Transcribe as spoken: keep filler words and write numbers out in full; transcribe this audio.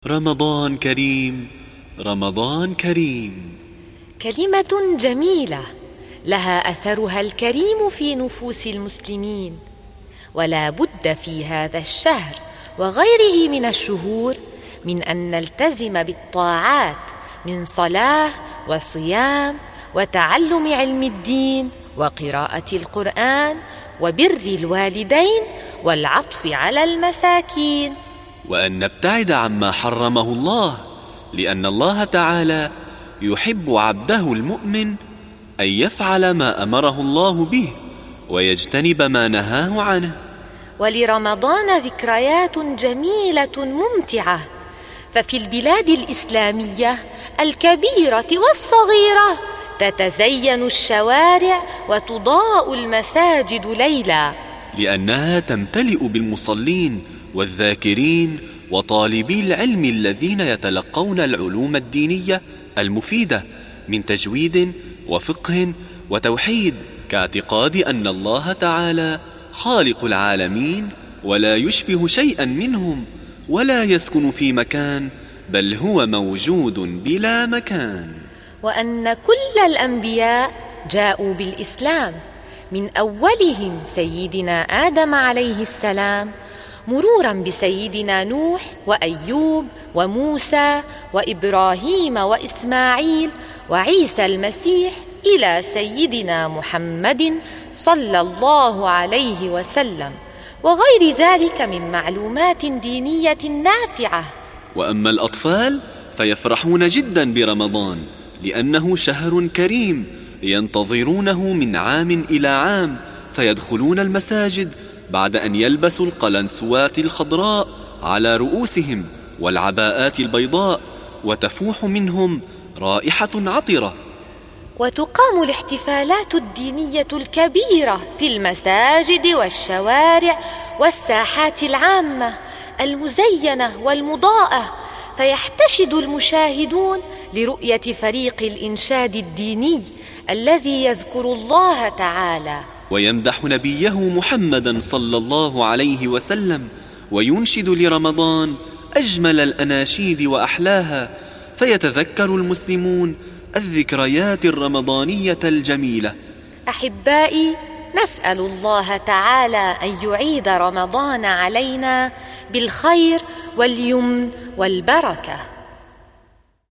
رمضان كريم، رمضان كريم. كلمة جميلة لها أثرها الكريم في نفوس المسلمين، ولا بد في هذا الشهر وغيره من الشهور من أن نلتزم بالطاعات من صلاة وصيام وتعلم علم الدين وقراءة القرآن وبر الوالدين والعطف على المساكين، وأن نبتعد عما حرمه الله، لأن الله تعالى يحب عبده المؤمن أن يفعل ما أمره الله به ويجتنب ما نهاه عنه. ولرمضان ذكريات جميلة ممتعة، ففي البلاد الإسلامية الكبيرة والصغيرة تتزين الشوارع وتضاء المساجد ليلا، لأنها تمتلئ بالمصلين والذاكرين وطالبي العلم الذين يتلقون العلوم الدينية المفيدة من تجويد وفقه وتوحيد، كاعتقاد أن الله تعالى خالق العالمين ولا يشبه شيئا منهم ولا يسكن في مكان، بل هو موجود بلا مكان، وأن كل الأنبياء جاءوا بالإسلام، من أولهم سيدنا آدم عليه السلام، مرورا بسيدنا نوح وأيوب وموسى وإبراهيم وإسماعيل وعيسى المسيح إلى سيدنا محمد صلى الله عليه وسلم، وغير ذلك من معلومات دينية نافعة. وأما الأطفال فيفرحون جدا برمضان، لأنه شهر كريم ينتظرونه من عام إلى عام، فيدخلون المساجد بعد أن يلبسوا القلنسوات الخضراء على رؤوسهم والعباءات البيضاء، وتفوح منهم رائحة عطرة. وتقام الاحتفالات الدينية الكبيرة في المساجد والشوارع والساحات العامة المزينة والمضاءة، فيحتشد المشاهدون لرؤية فريق الإنشاد الديني الذي يذكر الله تعالى ويمدح نبيه محمدا صلى الله عليه وسلم، وينشد لرمضان أجمل الأناشيد وأحلاها، فيتذكر المسلمون الذكريات الرمضانية الجميلة. أحبائي، نسأل الله تعالى أن يعيد رمضان علينا بالخير واليمن والبركة.